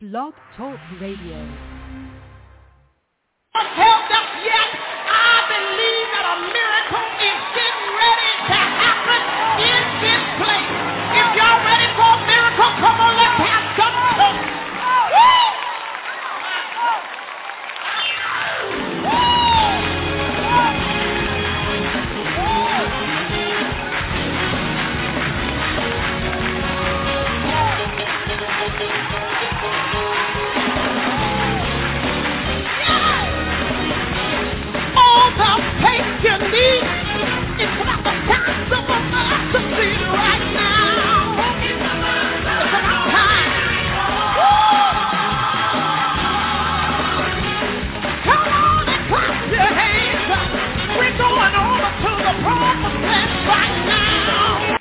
Blog Talk Radio. Held up yet. I believe that a miracle is getting ready to happen in this place. If y'all ready for a miracle, come on, let's have some fun. All the faith you need, it's about the time of us to see right now. It's about time. Come on and clap your hands. We're going over to the promised land right now.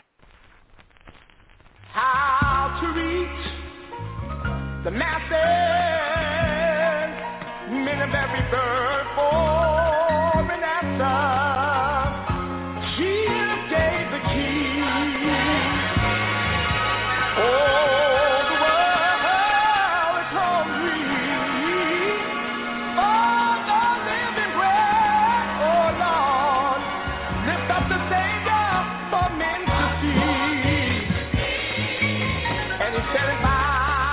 How to reach the masses, many very bird for an answer. Jesus gave the key. Oh, the world is hungry. Oh, the living bread. Oh, Lord, lift up the Savior for men to see. And he said it by.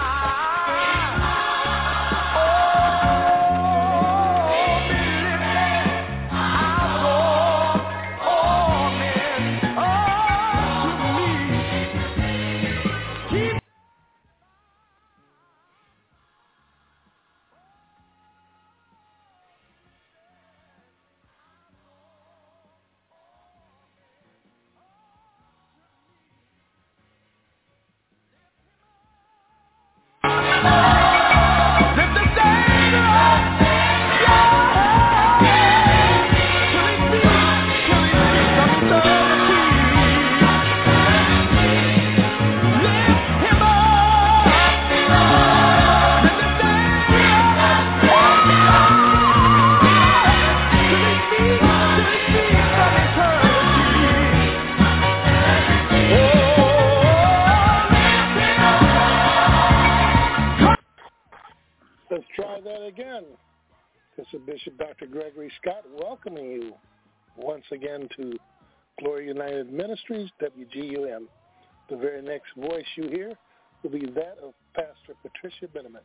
Let's try that again. This is Bishop Dr. Gregory Scott welcoming you once again to Glory United Ministries, WGUM. The very next voice you hear will be that of Pastor Patricia Benjamin.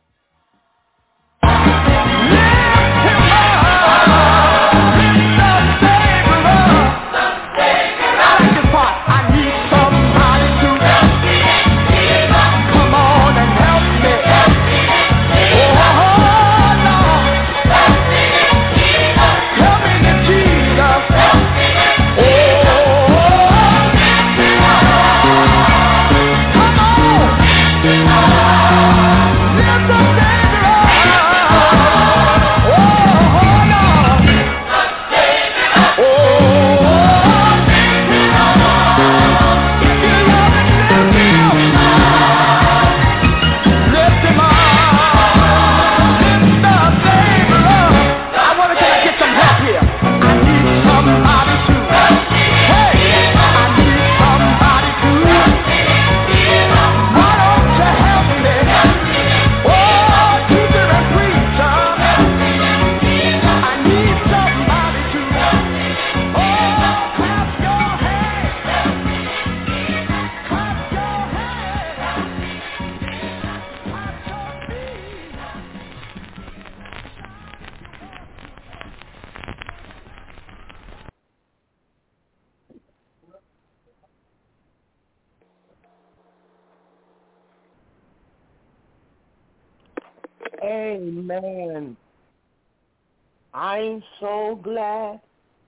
Amen. I'm so glad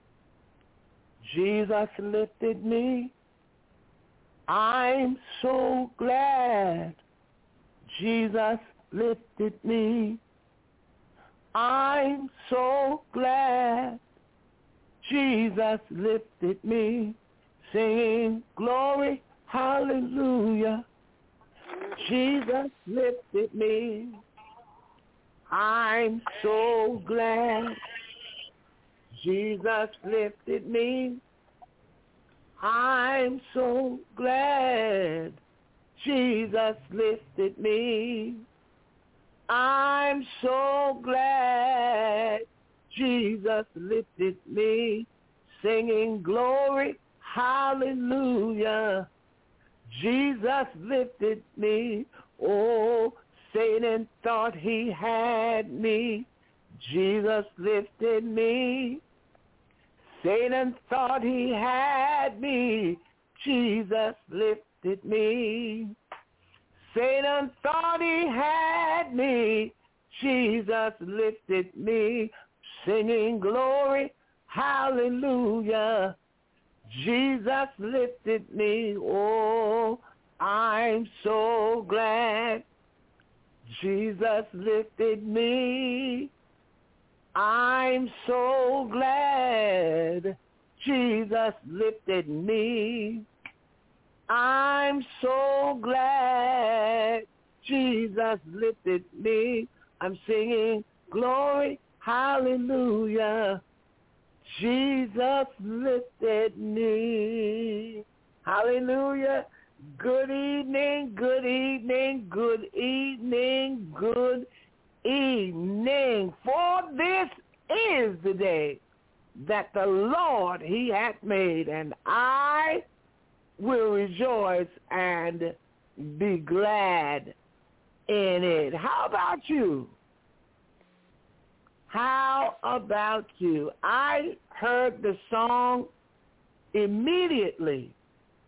Jesus lifted me. I'm so glad Jesus lifted me. I'm so glad Jesus lifted me. Singing glory, hallelujah. Jesus lifted me. I'm so glad Jesus lifted me. I'm so glad Jesus lifted me. I'm so glad Jesus lifted me, singing glory, hallelujah. Jesus lifted me. Oh, Satan thought he had me. Jesus lifted me. Satan thought he had me. Jesus lifted me. Satan thought he had me. Jesus lifted me. Singing glory, hallelujah. Jesus lifted me. Oh, I'm so glad Jesus lifted me. I'm so glad Jesus lifted me. I'm so glad Jesus lifted me. I'm singing glory, hallelujah. Jesus lifted me. Hallelujah. Good evening, good evening, good evening, good evening. For this is the day that the Lord, he hath made, and I will rejoice and be glad in it. How about you? How about you? I heard the song immediately.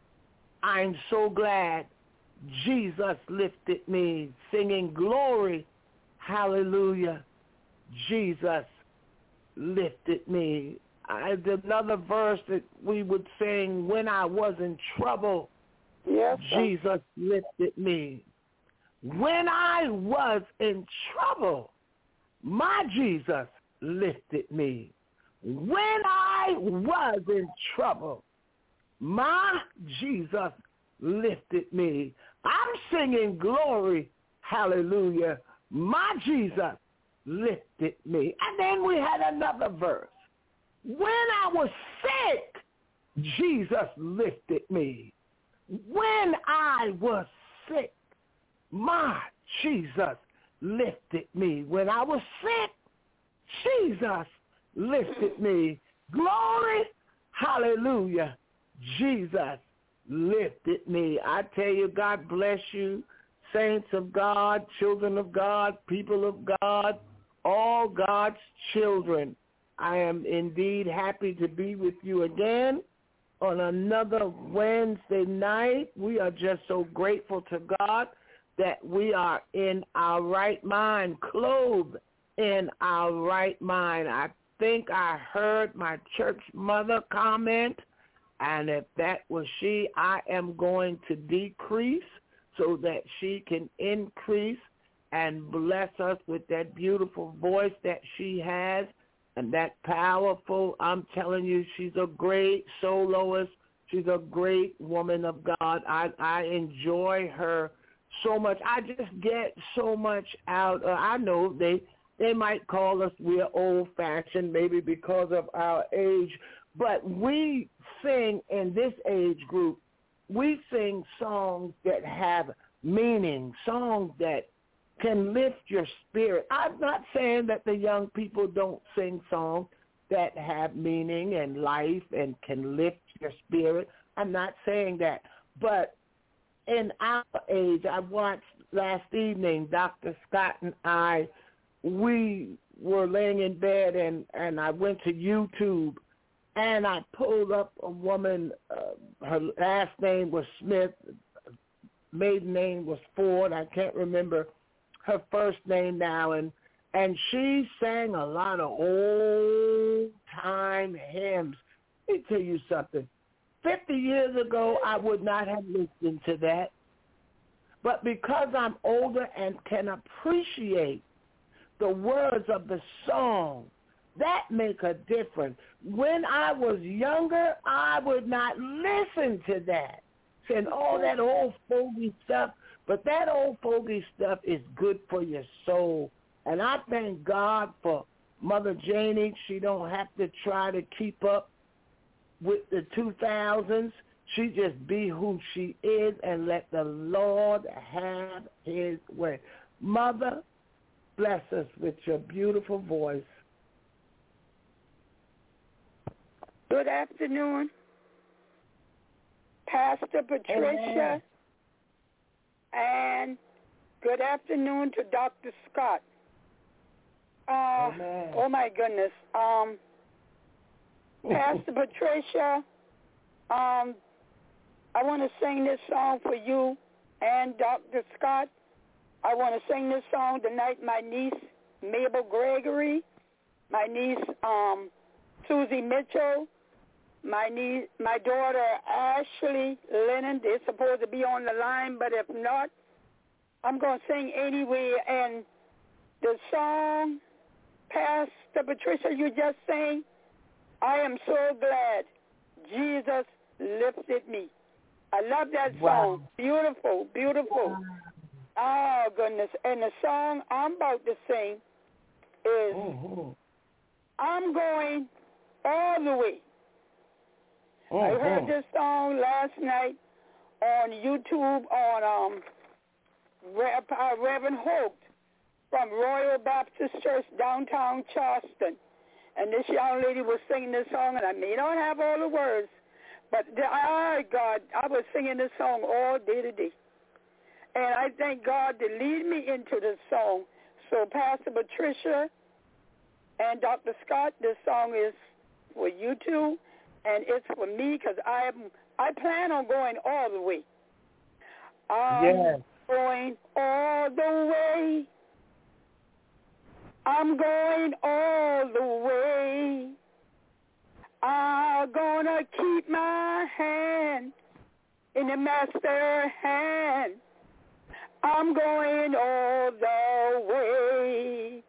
I'm so glad Jesus lifted me, singing glory, hallelujah. Jesus lifted me. There's another verse that we would sing, when I was in trouble, Yes, Jesus lifted me. When I was in trouble, my Jesus lifted me. When I was in trouble, my Jesus lifted me. I'm singing glory, hallelujah. My Jesus lifted me. And then we had another verse. When I was sick, Jesus lifted me. When I was sick, my Jesus lifted me. When I was sick, Jesus lifted me. Glory, hallelujah. Jesus lifted me. I tell you, God bless you, saints of God, children of God, people of God, all God's children. I am indeed happy to be with you again on another Wednesday night. We are just so grateful to God that we are in our right mind, clothed in our right mind. I think I heard my church mother comment, and if that was she, I am going to decrease so that she can increase and bless us with that beautiful voice that she has and that powerful, I'm telling you, she's a great soloist. She's a great woman of God. I enjoy her so much. I just get so much out. I know they might call us, we're old-fashioned, maybe because of our age, but we sing in this age group, we sing songs that have meaning, songs that can lift your spirit. I'm not saying that the young people don't sing songs that have meaning and life and can lift your spirit. I'm not saying that. But in our age, I watched last evening, Dr. Scott and I, we were laying in bed and I went to YouTube and I pulled up a woman, her last name was Smith, maiden name was Ford, I can't remember her first name now, and she sang a lot of old-time hymns. Let me tell you something. 50 years ago, I would not have listened to that. But because I'm older and can appreciate the words of the song, that make a difference. When I was younger, I would not listen to that. Saying all that old fogey stuff, but that old fogey stuff is good for your soul. And I thank God for Mother Janie. She don't have to try to keep up with the 2000s. She just be who she is and let the Lord have his way. Mother, bless us with your beautiful voice. Good afternoon, Pastor Patricia, and good afternoon to Dr. Scott. Oh, my goodness. Pastor Patricia, I want to sing this song for you and Dr. Scott. I want to sing this song tonight. My niece, Mabel Gregory, my niece, Susie Mitchell, my daughter, Ashley Lennon. They're supposed to be on the line, but if not, I'm going to sing anyway. And the song, Pastor Patricia, you just sang, I am so glad Jesus lifted me. I love that song. Beautiful, beautiful. Oh, goodness. And the song I'm about to sing is I'm Going All the Way. I heard this song last night on YouTube on Reverend Holt from Royal Baptist Church, downtown Charleston. And this young lady was singing this song, and I may not have all the words, but God, I was singing this song all day today. And I thank God to lead me into this song. So Pastor Patricia and Dr. Scott, this song is for you two, and it's for me because I plan on going all the way. I'm going all the way. I'm going all the way. I'm gonna keep my hand in the Master's hand. I'm going all the way.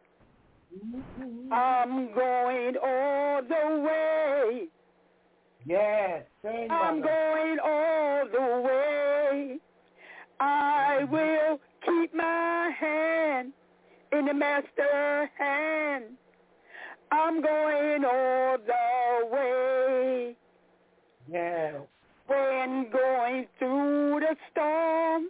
I'm going all the way. Yes. I'm going all the way. I will keep my hand in the Master's hand. I'm going all the way. Yes. When going through the storm,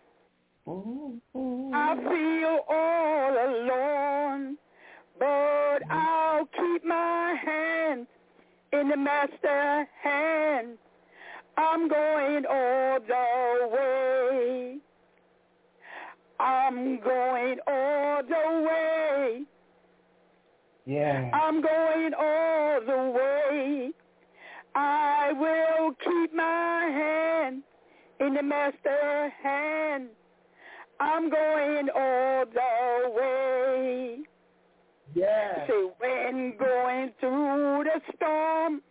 I feel all alone, but I'll keep my hand in the Master's hand. I'm going all the way. I'm going all the way. Yeah. I'm going all the way. I will keep my hand in the Master's hand. I'm going all the way. Yeah. Say, when going through the storm,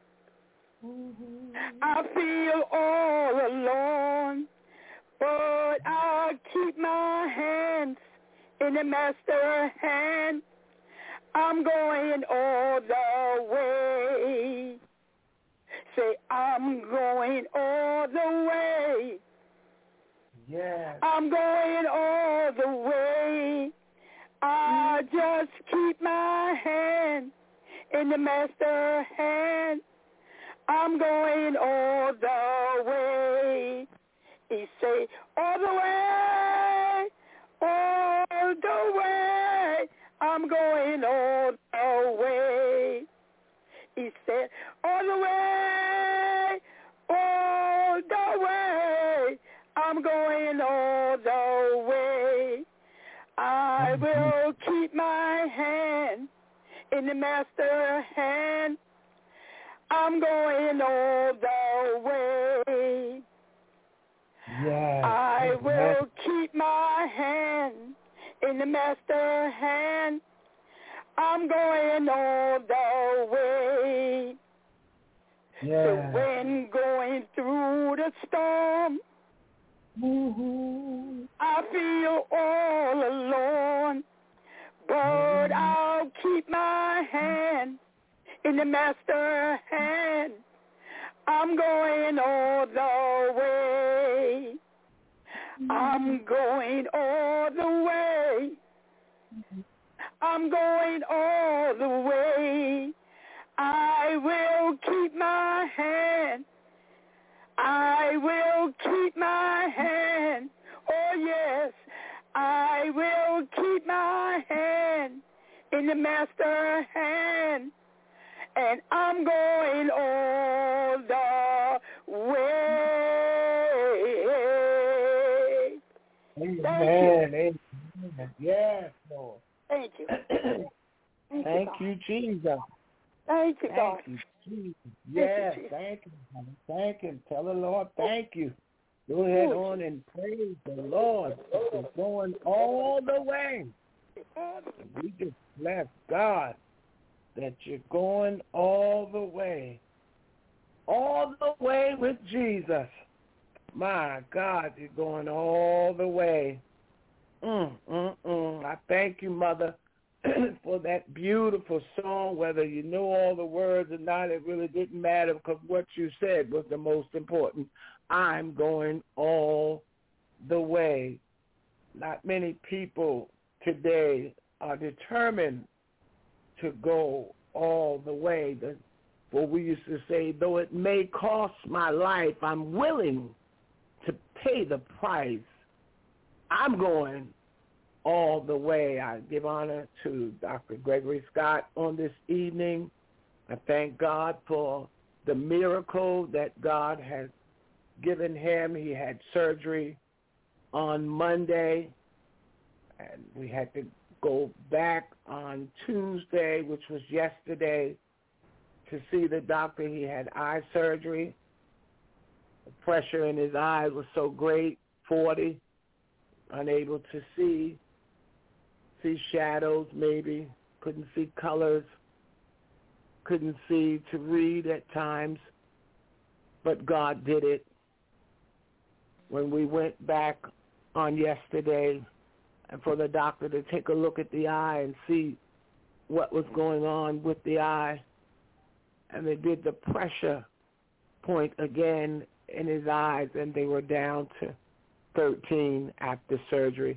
I feel all alone, but I'll keep my hands in the Master's hand. I'm going all the way. Say, I'm going all the way. Yeah. I'm going all the way. I just keep my hand in the Master's hand. I'm going all the way. He say, all the way, all the way. I'm going all the way. He said, all the way, all the way. I'm going all the way. I will keep my hand in the Master's hand. I'm going all the way. Yes. I will keep my hand in the Master's hand. I'm going all the way. Yes. So when going through the storm, I feel all alone, but I'll keep my hand in the Master's hand. I'm going all the way. I'm going all the way. I'm going all the way. I will keep my hand. I will keep my hand. Oh, yes. I will keep my in the master's hand, and I'm going all the way. Amen. Amen. Yes, Lord. Thank you. Thank you, Jesus. Thank you, God. Thank you, Jesus. Yes, thank you. Thank him. Tell the Lord thank you. Go ahead on and praise the Lord. It's going all the way. We just bless God that you're going all the way. All the way with Jesus. My God, you're going all the way. I thank you, Mother, for that beautiful song. Whether you know all the words or not, it really didn't matter because what you said was the most important. I'm going all the way. Not many people today are determined to go all the way. What we used to say, though it may cost my life, I'm willing to pay the price. I'm going all the way. I give honor to Dr. Gregory Scott on this evening. I thank God for the miracle that God has given him. He had surgery on Monday, and we had to go back on Tuesday, which was yesterday, to see the doctor. He had eye surgery. The pressure in his eyes was so great, 40, unable to see shadows maybe, couldn't see colors, couldn't see to read at times, but God did it. When we went back on yesterday and for the doctor to take a look at the eye and see what was going on with the eye, and they did the pressure point again in his eyes, and they were down to 13 after surgery.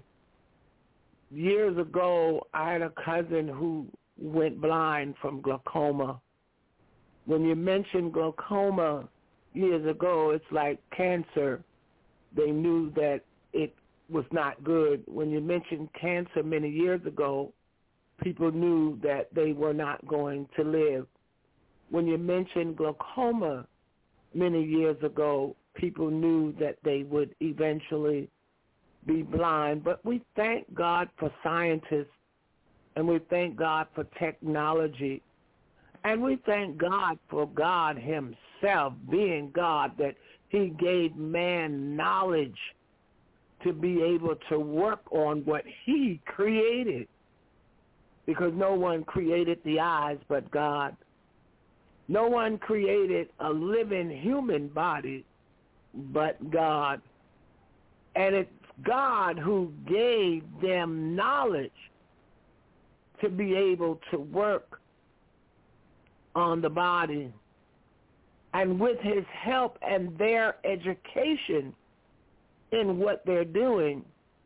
Years ago, I had a cousin who went blind from glaucoma. When you mention glaucoma years ago, it's like cancer. They knew that it was not good. When you mentioned cancer many years ago, people knew that they were not going to live. When you mentioned glaucoma many years ago, people knew that they would eventually be blind. But we thank God for scientists, and we thank God for technology, and we thank God for God himself being God, that he gave man knowledge to be able to work on what he created, because no one created the eyes but God. No one created a living human body but God. And it's God who gave them knowledge to be able to work on the body. And with his help and their education in what they're doing,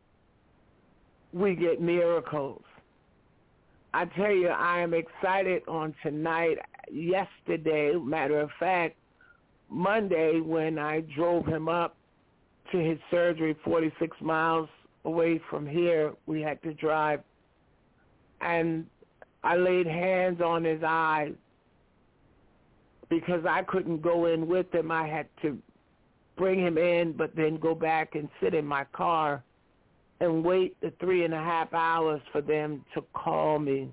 we get miracles. I tell you, I am excited on tonight. Yesterday, matter of fact, Monday, when I drove him up to his surgery 46 miles away from here, we had to drive, and I laid hands on his eyes because I couldn't go in with him. I had to bring him in, but then go back and sit in my car and wait the 3.5 hours for them to call me.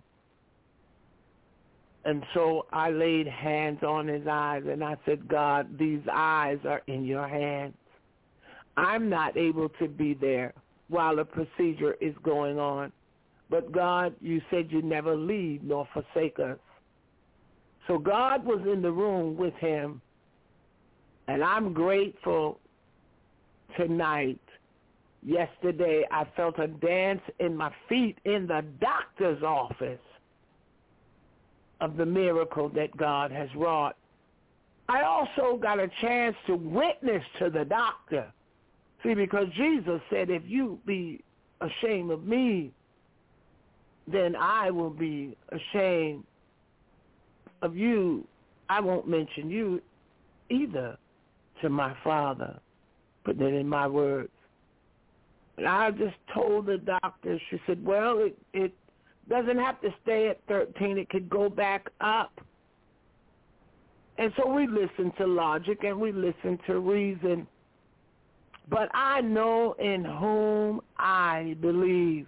And so I laid hands on his eyes, and I said, God, these eyes are in your hands. I'm not able to be there while the procedure is going on. But God, you said you never leave nor forsake us. So God was in the room with him, and I'm grateful tonight. Yesterday, I felt a dance in my feet in the doctor's office of the miracle that God has wrought. I also got a chance to witness to the doctor. See, because Jesus said, if you be ashamed of me, then I will be ashamed of you. I won't mention you either to my Father, putting it in my words. And I just told the doctor, she said, well, Doesn't have to stay at 13. It could go back up. And so we listen to logic and we listen to reason. But I know in whom I believe.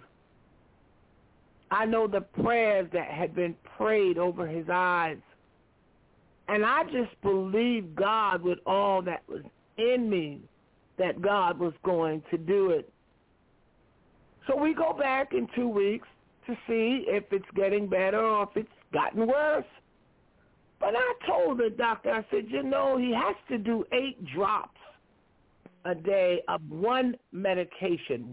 I know the prayers that had been prayed over his eyes. And I just believe God with all that was in me that God was going to do it. So we go back in 2 weeks to see if it's getting better or if it's gotten worse. But I told the doctor, I said, he has to do 8 drops a day of one medication.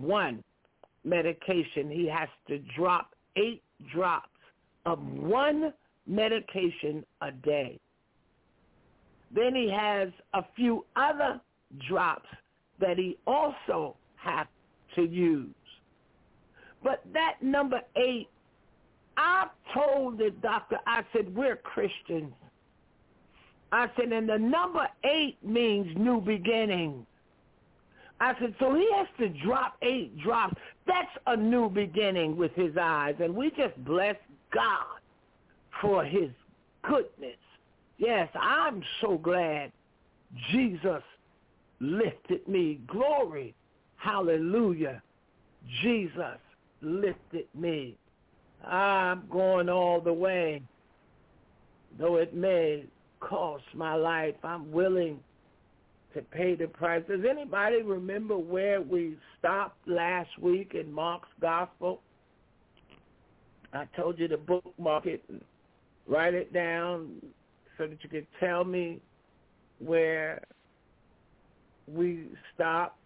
He has to drop 8 drops of one medication a day. Then he has a few other drops that he also has to use. But that number 8, I told the doctor, I said, we're Christians. I said, and the number 8 means new beginning. I said, so he has to drop 8 drops. That's a new beginning with his eyes. And we just bless God for his goodness. Yes, I'm so glad Jesus lifted me. Glory. Hallelujah. Jesus lifted me. I'm going all the way. Though it may cost my life, I'm willing to pay the price. Does anybody remember where we stopped last week in Mark's Gospel? I told you to bookmark it and write it down so that you could tell me where we stopped.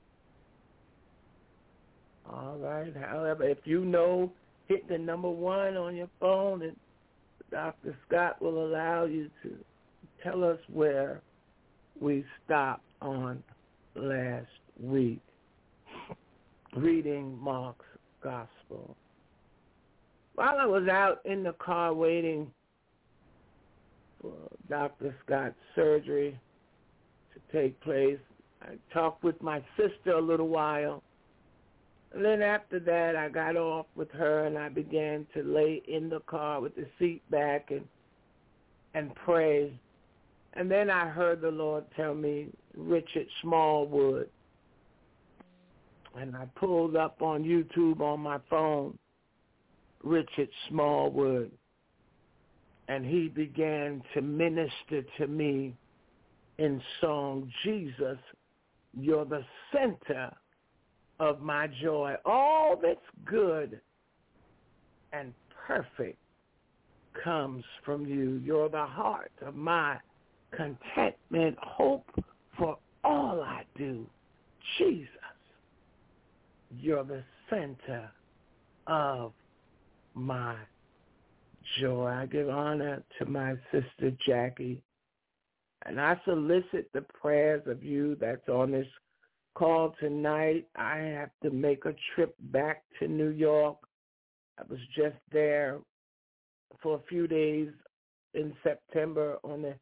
All right. However, if you know, hit the number 1 on your phone, and Dr. Scott will allow you to tell us where we stopped on last week, reading Mark's Gospel. While I was out in the car waiting for Dr. Scott's surgery to take place, I talked with my sister a little while. And then after that, I got off with her and I began to lay in the car with the seat back and pray. And then I heard the Lord tell me, Richard Smallwood. And I pulled up on YouTube on my phone, Richard Smallwood. And he began to minister to me in song, Jesus, you're the center of my joy. All that's good and perfect comes from you. You're the heart of my contentment, hope for all I do. Jesus, you're the center of my joy. I give honor to my sister Jackie, and I solicit the prayers of you that's on this call tonight. I have to make a trip back to New York. I was just there for a few days in September on the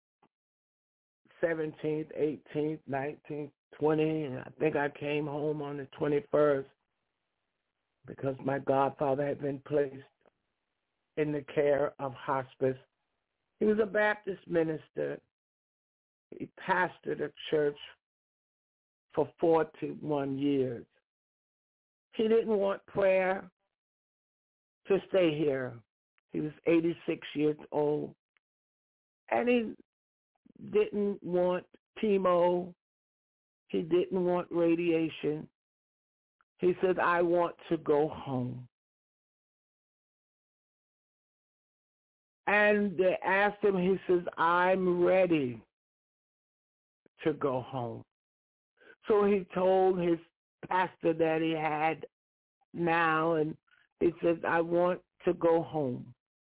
17th, 18th, 19th, 20th, and I think I came home on the 21st because my godfather had been placed in the care of hospice. He was a Baptist minister. He pastored a church for 41 years. He didn't want prayer to stay here. He was 86 years old, and he didn't want chemo. He didn't want radiation. He said, I want to go home. And they asked him, he says, I'm ready to go home. So he told his pastor that he had now, and he said, I want to go home.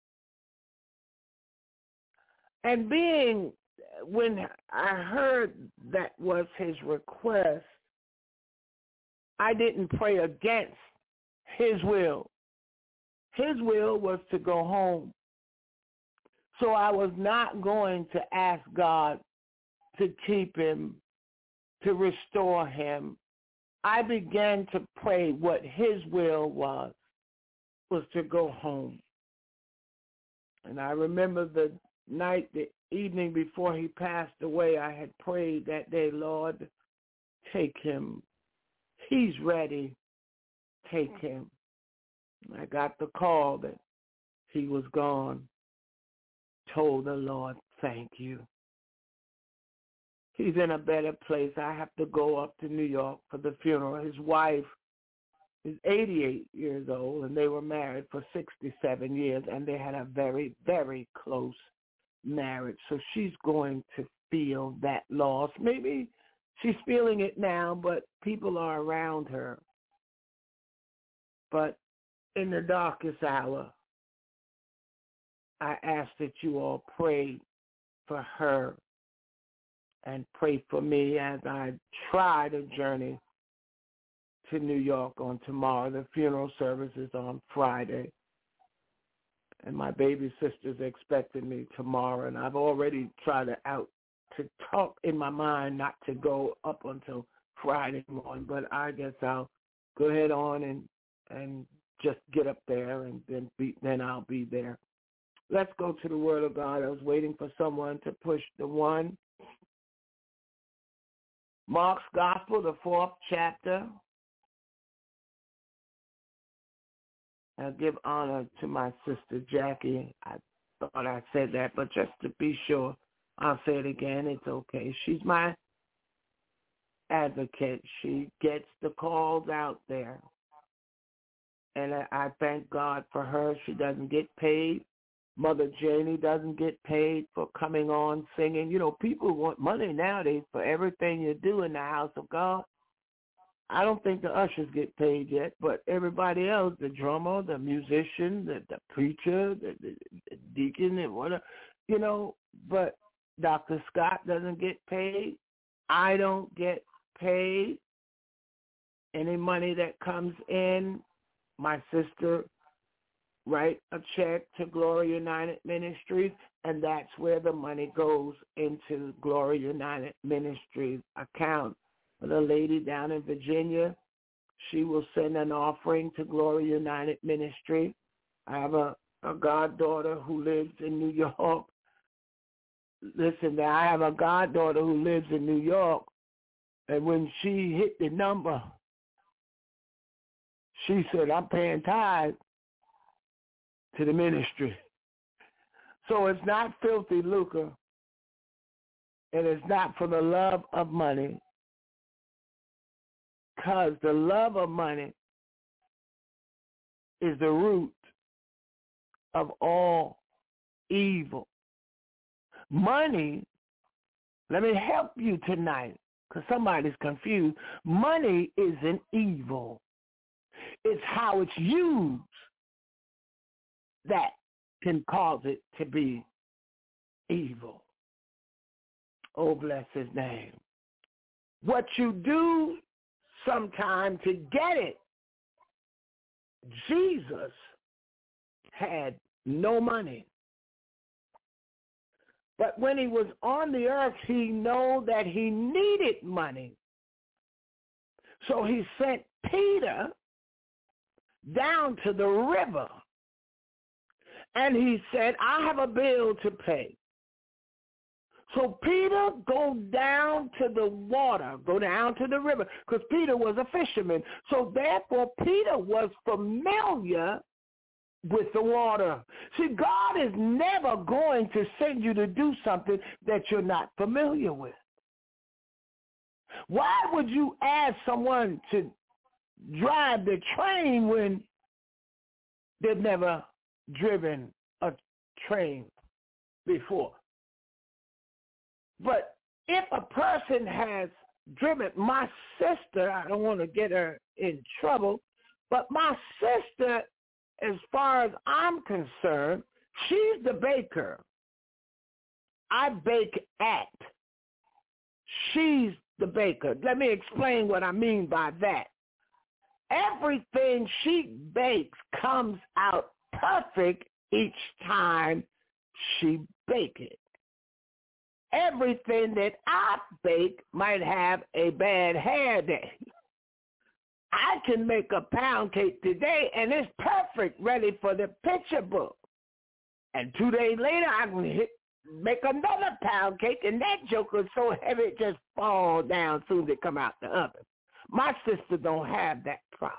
And when I heard that was his request, I didn't pray against his will. His will was to go home. So I was not going to ask God to keep him, to restore him. I began to pray what his will was. was to go home. And I remember the evening before he passed away, I had prayed that day, Lord, take him. He's ready. Take him. And I got the call that he was gone. Told the Lord, thank you. He's in a better place. I have to go up to New York for the funeral. His wife is 88 years old, and they were married for 67 years, and they had a very, very close marriage. So she's going to feel that loss. Maybe she's feeling it now, but people are around her. But in the darkest hour, I ask that you all pray for her and pray for me as I try to journey to New York on tomorrow. The funeral service is on Friday. And my baby sister's expecting me tomorrow. And I've already tried to talk in my mind not to go up until Friday morning. But I guess I'll go ahead on and just get up there, and then I'll be there. Let's go to the Word of God. I was waiting for someone to push the one. Mark's Gospel, the 4th chapter. I'll give honor to my sister Jackie. I thought I said that, but just to be sure, I'll say it again. It's okay. She's my advocate. She gets the calls out there. And I thank God for her. She doesn't get paid. Mother Janie doesn't get paid for coming on singing. You know, people want money nowadays for everything you do in the house of God. I don't think the ushers get paid yet, but everybody else, the drummer, the musician, the preacher, the deacon, and whatever, you know, but Dr. Scott doesn't get paid. I don't get paid. Any money that comes in, my sister write a check to Glory United Ministries, and that's where the money goes into Glory United Ministries account. For the lady down in Virginia, she will send an offering to Glory United Ministry. I have a goddaughter who lives in New York. Listen, I have a goddaughter who lives in New York, and when she hit the number, she said, I'm paying tithe to the ministry. So it's not filthy lucre, and it's not for the love of money, because the love of money is the root of all evil. Money, let me help you tonight, because somebody's confused. Money isn't evil. It's how it's used that can cause it to be evil. Oh, bless his name. What you do sometime to get it. Jesus had no money. But when he was on the earth, he knew that he needed money. So he sent Peter down to the river. And he said, I have a bill to pay. So Peter go down to the water, go down to the river, because Peter was a fisherman. So therefore, Peter was familiar with the water. See, God is never going to send you to do something that you're not familiar with. Why would you ask someone to drive the train when they've never driven a train before? But if a person has driven, my sister, I don't want to get her in trouble, but my sister, as far as I'm concerned, she's the baker. I bake at. She's the baker. Let me explain what I mean by that. Everything she bakes comes out perfect each time she bakes it. Everything that I bake might have a bad hair day. I can make a pound cake today, and it's perfect, ready for the picture book. And 2 days later, I can make another pound cake, and that joker's so heavy it just falls down soon as it come out the oven. My sister don't have that problem.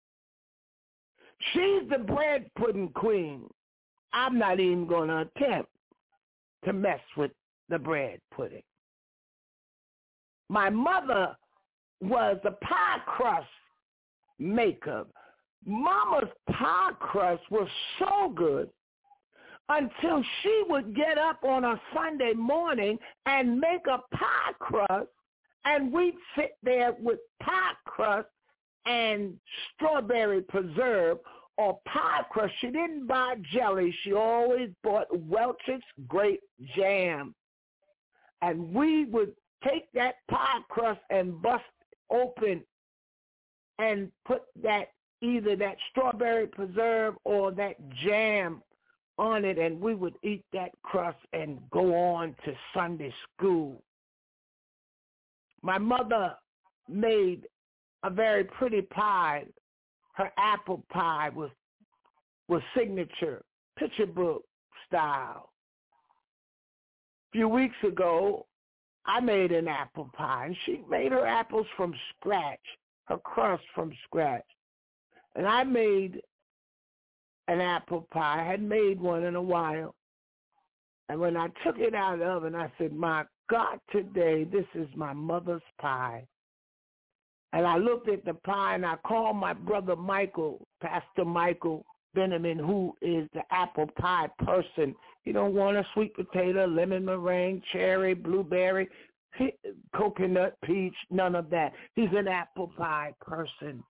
She's the bread pudding queen. I'm not even going to attempt to mess with the bread pudding. My mother was a pie crust maker. Mama's pie crust was so good until she would get up on a Sunday morning and make a pie crust, and we'd sit there with pie crust and strawberry preserve or pie crust. She didn't buy jelly. She always bought Welch's grape jam. And we would take that pie crust and bust open and put that, either that strawberry preserve or that jam on it, and we would eat that crust and go on to Sunday school. My mother made a very pretty pie. Her apple pie was signature, picture book style. A few weeks ago, I made an apple pie, and she made her apples from scratch, her crust from scratch. And I made an apple pie. I hadn't made one in a while. And when I took it out of the oven, I said, my God, today, this is my mother's pie. And I looked at the pie, and I called my brother Michael, Pastor Michael Benjamin, who is the apple pie person. He don't want a sweet potato, lemon meringue, cherry, blueberry, coconut, peach, none of that. He's an apple pie person.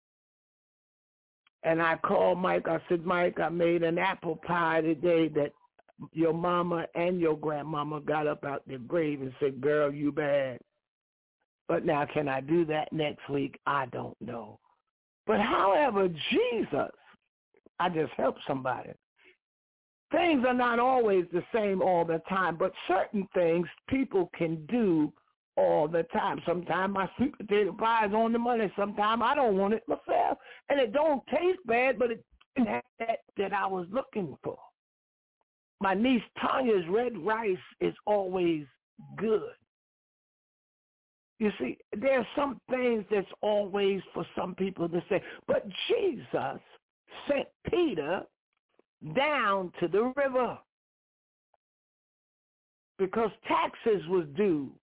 And I called Mike. I said, Mike, I made an apple pie today that your mama and your grandmama got up out their grave and said, girl, you bad. But now, can I do that next week? I don't know. But however, Jesus, I just helped somebody. Things are not always the same all the time, but certain things people can do all the time. Sometimes my sweet potato pie is on the money. Sometimes I don't want it myself. And it don't taste bad, but it didn't have that I was looking for. My niece Tanya's red rice is always good. You see, there are some things that's always for some people to say. But Jesus sent Peter down to the river because taxes was due.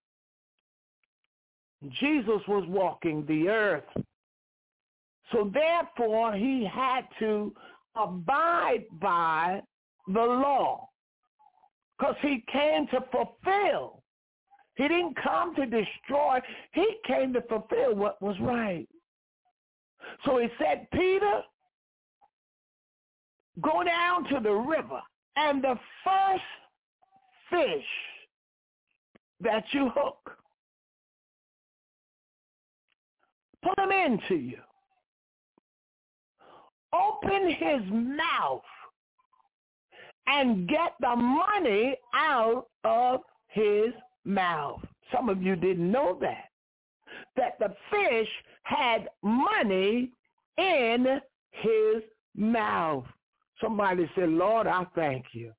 Jesus was walking the earth. So therefore, he had to abide by the law because he came to fulfill. He didn't come to destroy. He came to fulfill what was right. So he said, Peter, go down to the river, and the first fish that you hook, put him into you. Open his mouth and get the money out of his mouth. Some of you didn't know that the fish had money in his mouth. Somebody said, Lord, I thank you.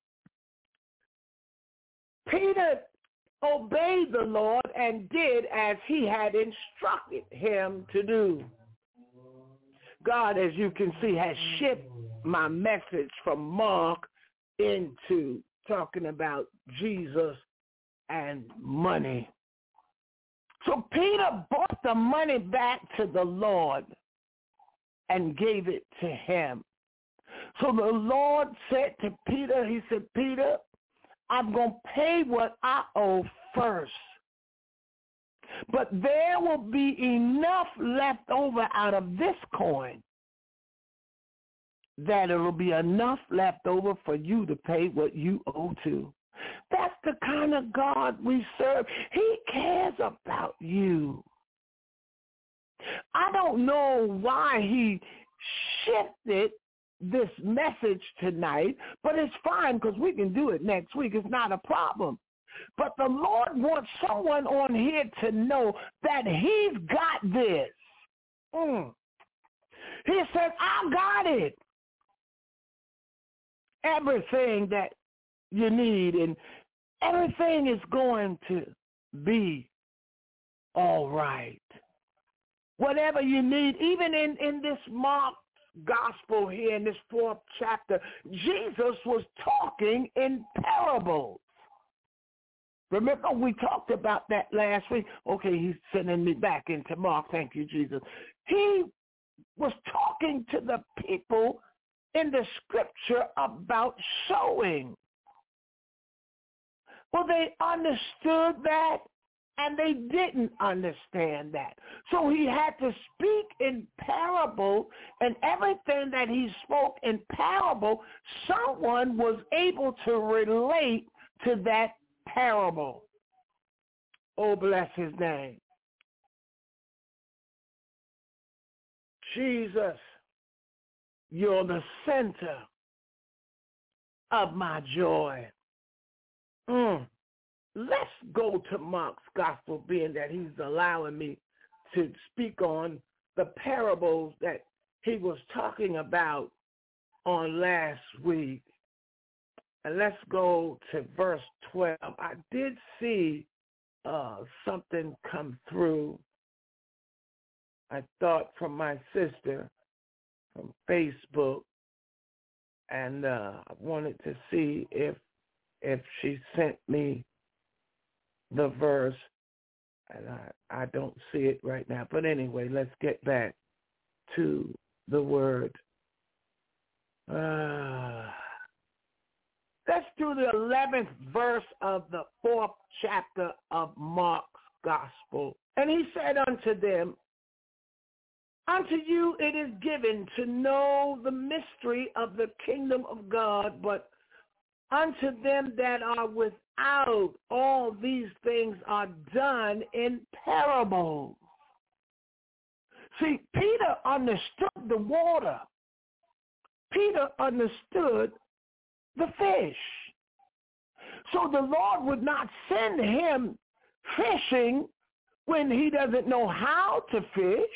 Peter obeyed the Lord and did as he had instructed him to do. God, as you can see, has shifted my message from Mark into talking about Jesus and money. So Peter brought the money back to the Lord and gave it to him. So the Lord said to Peter, he said, Peter, I'm going to pay what I owe first. But there will be enough left over out of this coin that it will be enough left over for you to pay what you owe to. That's the kind of God we serve. He cares about you. I don't know why he shifted this message tonight, but it's fine because we can do it next week. It's not a problem. But the Lord wants someone on here to know that he's got this. He said, I got it. Everything that you need and everything is going to be all right. Whatever you need, even in this Mark gospel here in this 4th chapter, Jesus was talking in parables. Remember, we talked about that last week. Okay, he's sending me back into Mark. Thank you, Jesus. He was talking to the people in the scripture about sowing. Well, they understood that, and they didn't understand that. So he had to speak in parable, and everything that he spoke in parable, someone was able to relate to that parable. Oh, bless his name. Jesus, you're the center of my joy. Let's go to Mark's gospel, being that he's allowing me to speak on the parables that he was talking about on last week. And let's go to verse 12. I did see something come through, I thought, from my sister from Facebook, and I wanted to see if she sent me the verse, and I don't see it right now. But anyway, let's get back to the word. Let's do the 11th verse of the 4th chapter of Mark's gospel. And he said unto them, unto you it is given to know the mystery of the kingdom of God, but unto them that are without, all these things are done in parables. See, Peter understood the water. Peter understood the fish. So the Lord would not send him fishing when he doesn't know how to fish.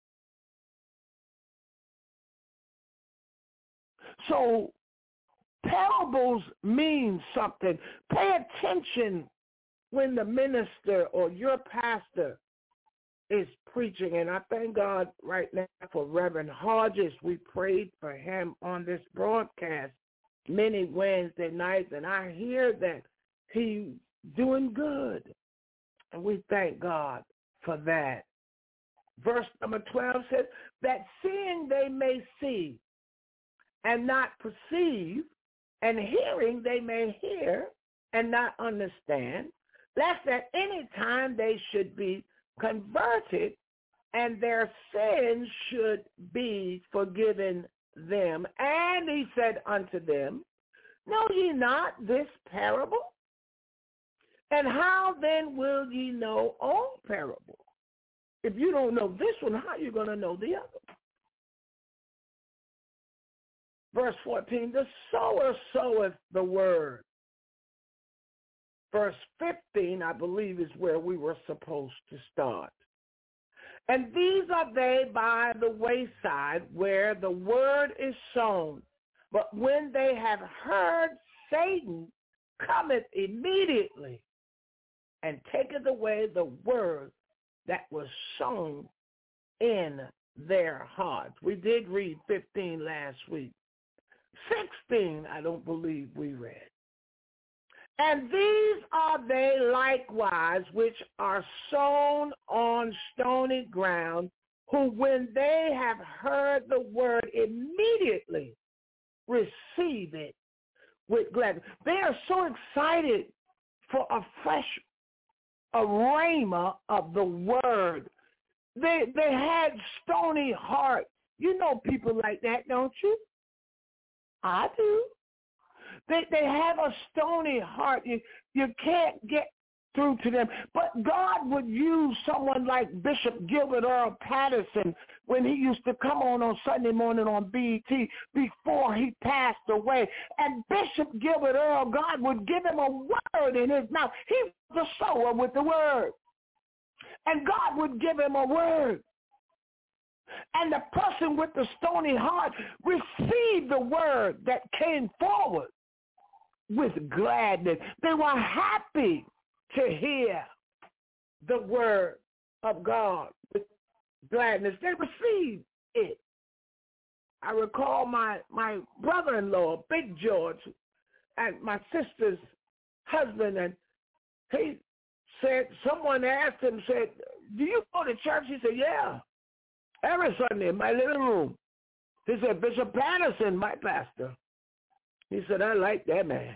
So parables mean something. Pay attention when the minister or your pastor is preaching. And I thank God right now for Reverend Hodges. We prayed for him on this broadcast many Wednesday nights, and I hear that he's doing good. And we thank God for that. Verse number 12 says, that seeing they may see and not perceive, and hearing they may hear and not understand, lest at any time they should be converted and their sins should be forgiven them. And he said unto them, know ye not this parable? And how then will ye know all parables? If you don't know this one, how are you going to know the other? Verse 14, the sower soweth the word. Verse 15, I believe, is where we were supposed to start. And these are they by the wayside where the word is sown. But when they have heard, Satan cometh immediately and taketh away the word that was sown in their hearts. We did read 15 last week. 16, I don't believe we read. And these are they likewise which are sown on stony ground, who when they have heard the word immediately receive it with gladness. They are so excited for a fresh arrhema of the word. They had stony hearts. You know people like that, don't you? I do. They have a stony heart. You can't get through to them. But God would use someone like Bishop Gilbert Earl Patterson when he used to come on Sunday morning on BET before he passed away. And Bishop Gilbert Earl, God would give him a word in his mouth. He was the sower with the word. And God would give him a word. And the person with the stony heart received the word that came forward with gladness. They were happy to hear the word of God with gladness. They received it. I recall my brother-in-law, Big George, and my sister's husband, and he said, someone asked him, said, do you go to church? He said, yeah, every Sunday in my living room. He said, Bishop Patterson, my pastor. He said, I like that man.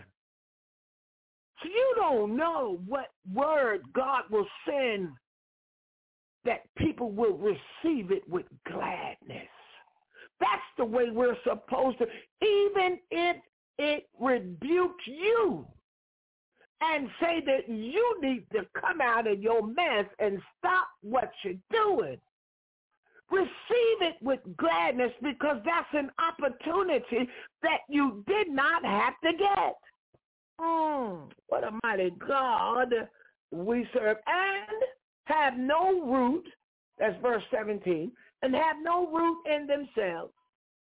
So you don't know what word God will send that people will receive it with gladness. That's the way we're supposed to, even if it rebukes you and say that you need to come out of your mess and stop what you're doing. Receive it with gladness, because that's an opportunity that you did not have to get. What a mighty God we serve. And have no root, that's verse 17, and have no root in themselves.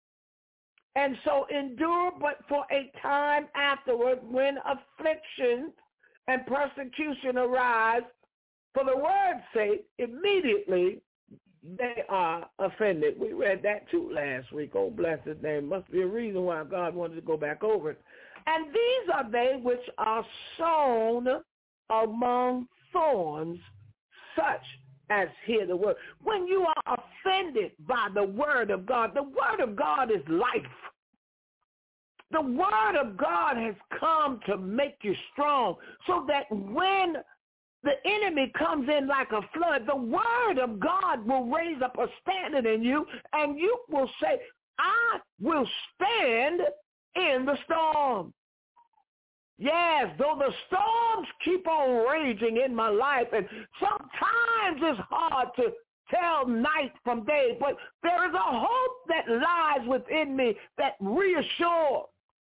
And so endure but for a time afterward, when affliction and persecution arise for the word's sake, immediately they are offended. We read that too last week. Oh, bless his name. Must be a reason why God wanted to go back over it. And these are they which are sown among thorns, such as hear the word. When you are offended by the word of God is life. The word of God has come to make you strong, so that when the enemy comes in like a flood, the word of God will raise up a standard in you, and you will say, I will stand in the storm. Yes, though the storms keep on raging in my life, and sometimes it's hard to tell night from day, but there is a hope that lies within me that reassures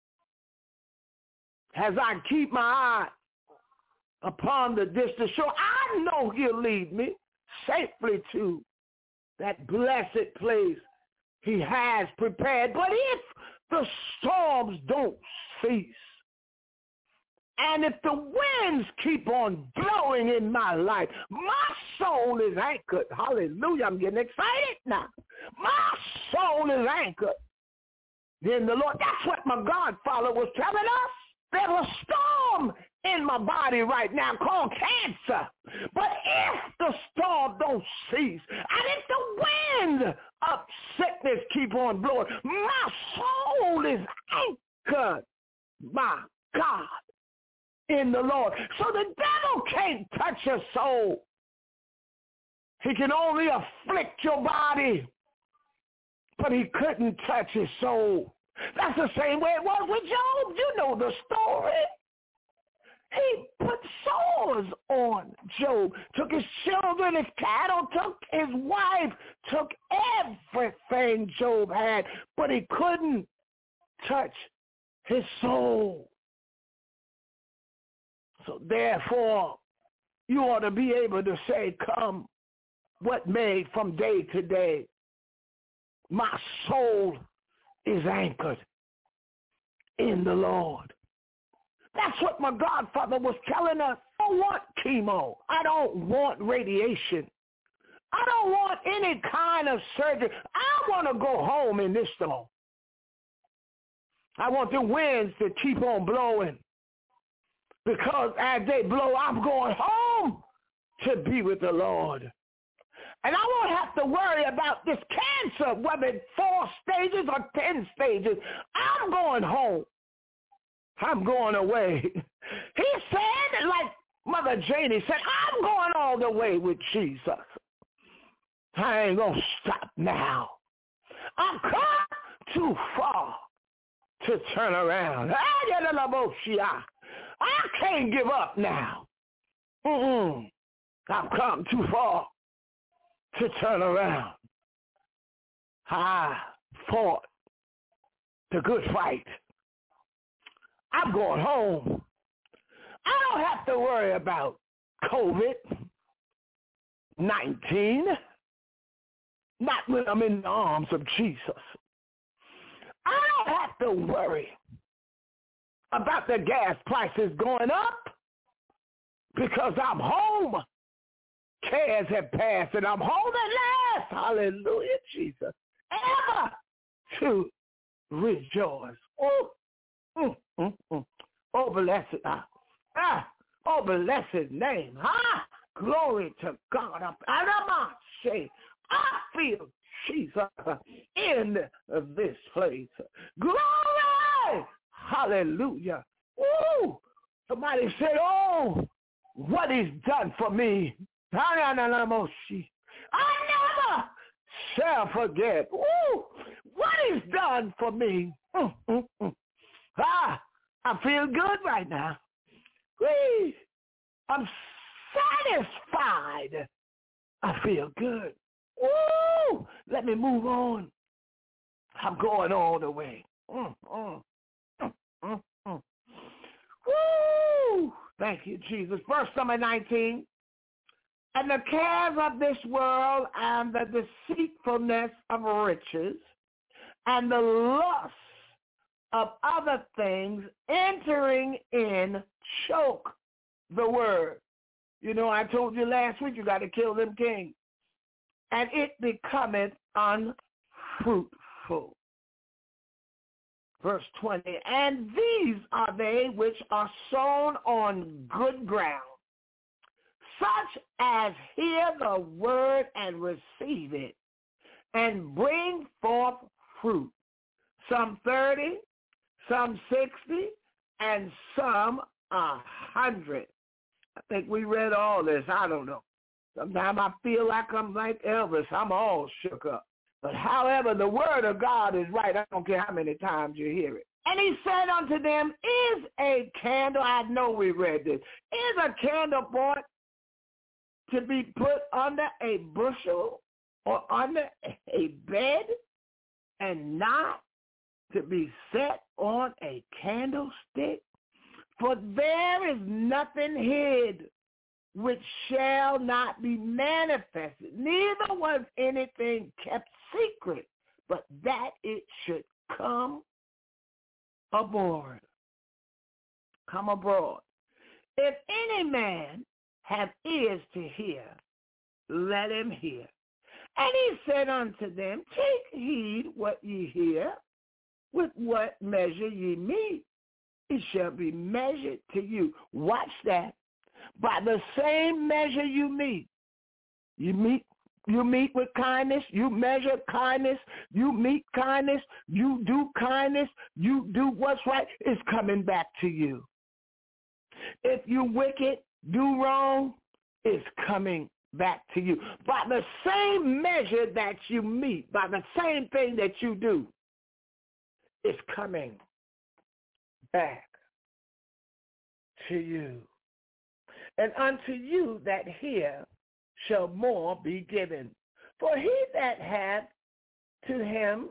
as I keep my eye upon the distant shore. I know he'll lead me safely to that blessed place he has prepared. But if the storms don't cease, and if the winds keep on blowing in my life, my soul is anchored. Hallelujah. I'm getting excited now. My soul is anchored in the Lord. That's what my Godfather was telling us. There's a storm in my body right now called cancer. But if the storm don't cease, and if the wind of sickness keep on blowing, my soul is anchored, my God, in the Lord. So the devil can't touch your soul. He can only afflict your body, but he couldn't touch his soul. That's the same way it was with Job. You know the story. He put sores on Job, took his children, his cattle, took his wife, took everything Job had, but he couldn't touch his soul. So therefore, you ought to be able to say, come what may from day to day, my soul is anchored in the Lord. That's what my Godfather was telling us. I don't want chemo. I don't want radiation. I don't want any kind of surgery. I want to go home in this storm. I want the winds to keep on blowing, because as they blow, I'm going home to be with the Lord. And I won't have to worry about this cancer, whether it's 4 stages or 10 stages. I'm going home. I'm going away. He said, like Mother Janie said, I'm going all the way with Jesus. I ain't going to stop now. I've come too far to turn around. I can't give up now. I've come too far to turn around. I fought the good fight. I'm going home. I don't have to worry about COVID-19. Not when I'm in the arms of Jesus. I don't have to worry about the gas prices going up because I'm home. Cares have passed and I'm home at last. Hallelujah, Jesus. Ever to rejoice. Oh, blessed. Oh, blessed name. Glory to God. I feel Jesus in this place. Glory. Hallelujah. Ooh. Somebody said, oh, what he's done for me. I never shall forget. Ooh, what he's done for me. I feel good right now. I'm satisfied. I feel good. Ooh, let me move on. I'm going all the way. Woo! Thank you, Jesus. Verse number 19. And the cares of this world and the deceitfulness of riches and the lust of other things entering in choke the word. You know, I told you last week you got to kill them kings. And it becometh unfruitful. Verse 20, and these are they which are sown on good ground, such as hear the word and receive it, and bring forth fruit, some 30, some 60, and some 100. I think we read all this. I don't know. Sometimes I feel like I'm like Elvis. I'm all shook up. But however, the word of God is right. I don't care how many times you hear it. And he said unto them, is a candle, I know we read this, is a candle bought to be put under a bushel or under a bed and not to be set on a candlestick? For there is nothing hid which shall not be manifested, neither was anything kept secret, but that it should come abroad. Come abroad. If any man have ears to hear, let him hear. And he said unto them, take heed what ye hear, with what measure ye meet, it shall be measured to you. Watch that. By the same measure you meet with kindness, you measure kindness, you meet kindness, you do kindness, you do what's right, it's coming back to you. If you wicked, do wrong, it's coming back to you. By the same measure that you meet, by the same thing that you do, it's coming back to you. And unto you that hear shall more be given. For he that hath, to him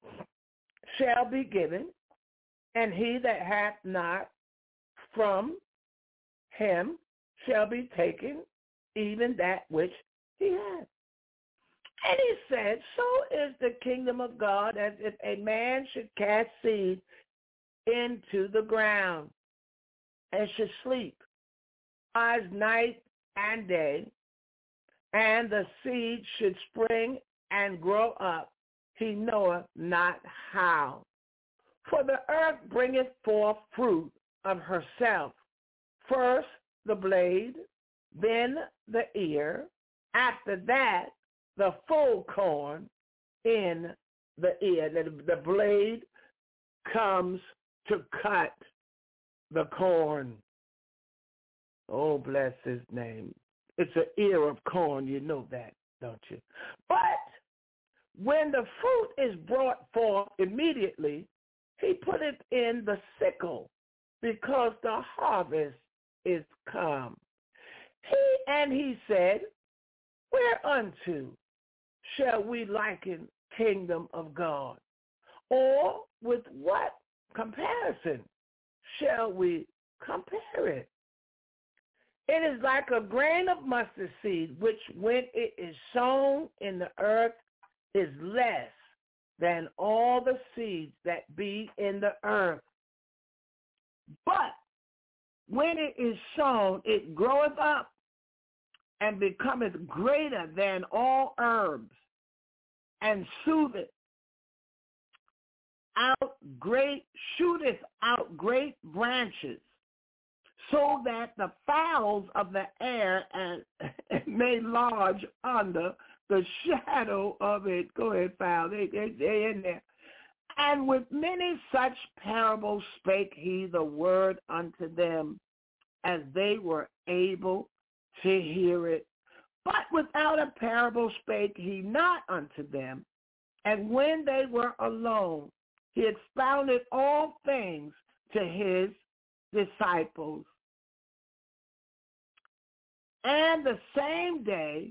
shall be given, and he that hath not, from him shall be taken, even that which he hath. And he said, so is the kingdom of God, as if a man should cast seed into the ground, and should sleep as night and day, and the seed should spring and grow up, he knoweth not how. For the earth bringeth forth fruit of herself, first the blade, then the ear, after that the full corn in the ear. The blade comes to cut the corn. Oh, bless his name. It's an ear of corn, you know that, don't you? But when the fruit is brought forth immediately, he put it in the sickle, because the harvest is come. He said, whereunto shall we liken kingdom of God? Or with what comparison shall we compare it? It is like a grain of mustard seed, which when it is sown in the earth is less than all the seeds that be in the earth. But when it is sown, it groweth up and becometh greater than all herbs, and shooteth out great branches, so that the fowls of the air may lodge under the shadow of it. Go ahead, fowl. They in there. And with many such parables spake he the word unto them, as they were able to hear it. But without a parable spake he not unto them. And when they were alone, he expounded all things to his disciples. And the same day,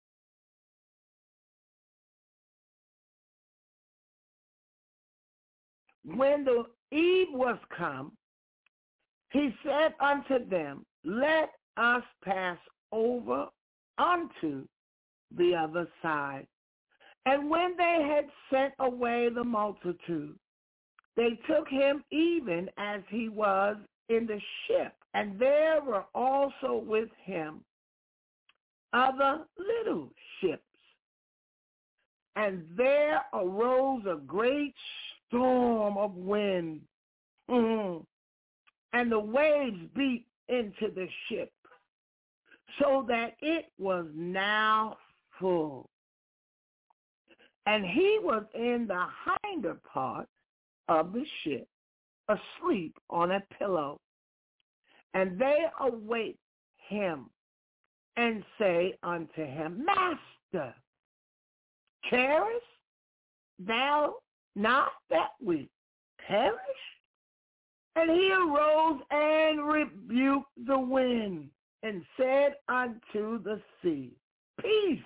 when the eve was come, he said unto them, let us pass over unto the other side. And when they had sent away the multitude, they took him even as he was in the ship. And there were also with him other little ships. And there arose a great storm of wind, and the waves beat into the ship, so that it was now full. And he was in the hinder part of the ship, asleep on a pillow. And they awake him and say unto him, Master, carest thou not that we perish? And he arose and rebuked the wind and said unto the sea, Peace,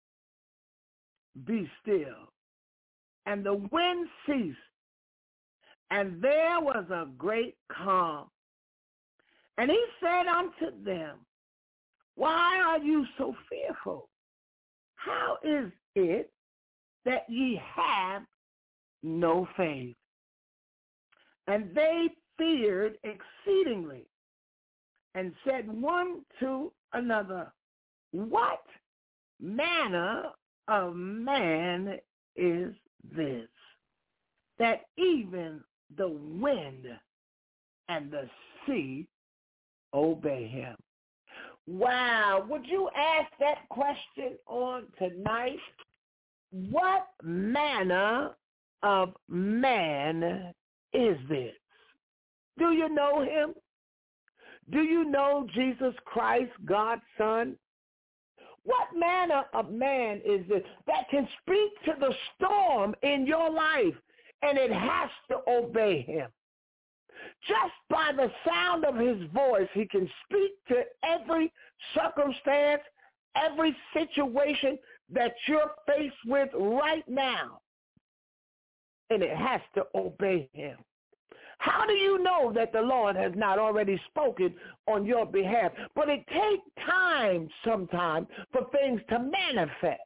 be still. And the wind ceased, and there was a great calm. And he said unto them, Why are you so fearful? How is it that ye have no faith? And they feared exceedingly, and said one to another, What manner of man is this, that even the wind and the sea obey him? Wow, would you ask that question on tonight? What manner of man is this? Do you know him? Do you know Jesus Christ, God's Son? What manner of man is this that can speak to the storm in your life and it has to obey him? Just by the sound of his voice, he can speak to every circumstance, every situation that you're faced with right now, and it has to obey him. How do you know that the Lord has not already spoken on your behalf? But it takes time sometimes for things to manifest.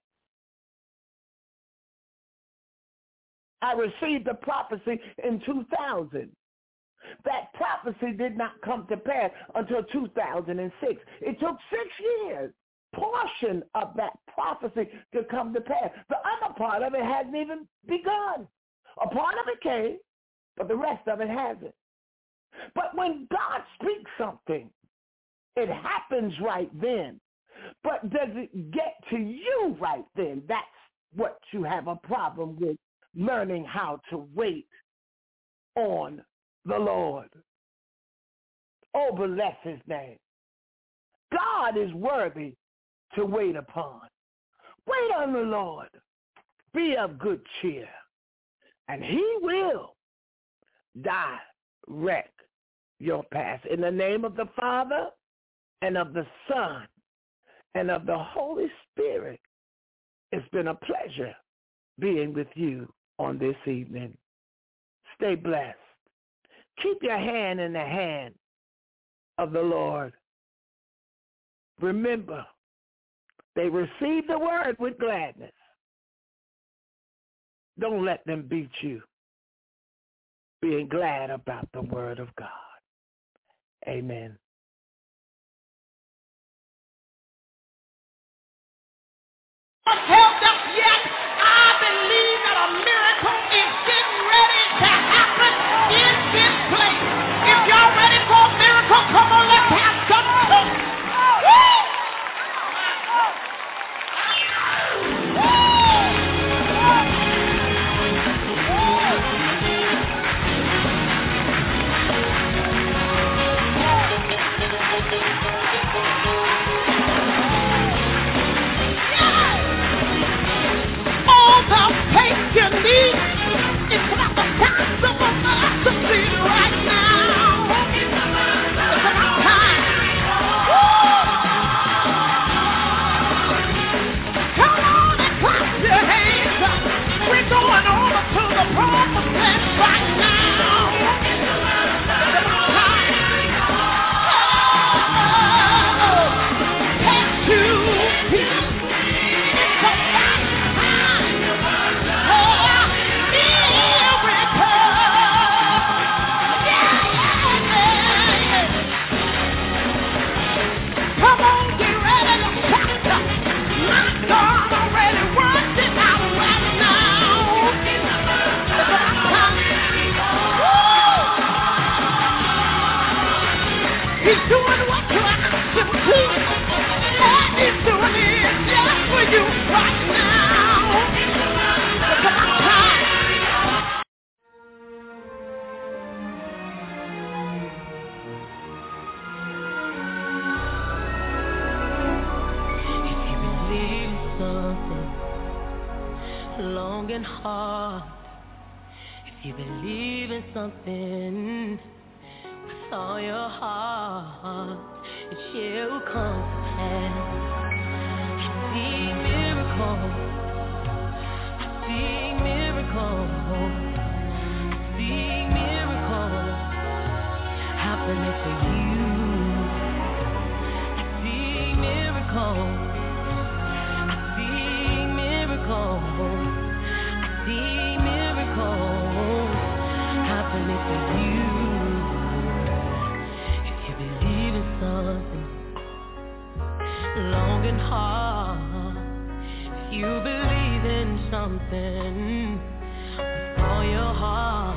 I received a prophecy in 2000. That prophecy did not come to pass until 2006. It took 6 years, portion of that prophecy to come to pass. The other part of it hasn't even begun. A part of it came, but the rest of it hasn't. But when God speaks something, it happens right then. But does it get to you right then? That's what you have a problem with, learning how to wait on the Lord. Oh, bless his name. God is worthy to wait upon. Wait on the Lord. Be of good cheer, and he will direct your path. In the name of the Father, and of the Son, and of the Holy Spirit, it's been a pleasure being with you on this evening. Stay blessed. Keep your hand in the hand of the Lord. Remember, they received the word with gladness, Don't let them beat you. Being glad about the word of God. Amen. Helped us yet. I believe that a miracle is getting ready to happen in this place. If y'all ready for a miracle, come on, let's have some church. Faith you need, it's about the time someone has to see right now. It's about time. Come on and clap your hands. We're going over to the promised land right now. It's about time. Take two people. It's about time. He's doing what you asked him to. And he's doing it just for you right now. It's about time. If you believe in something long and hard, if you believe in something all your heart, it shall come to pass. I see miracles, I see miracles, I see miracles happening for you. I see miracles, I see miracles, I see miracles happening for you. Something long and hard. If you believe in something with all your heart,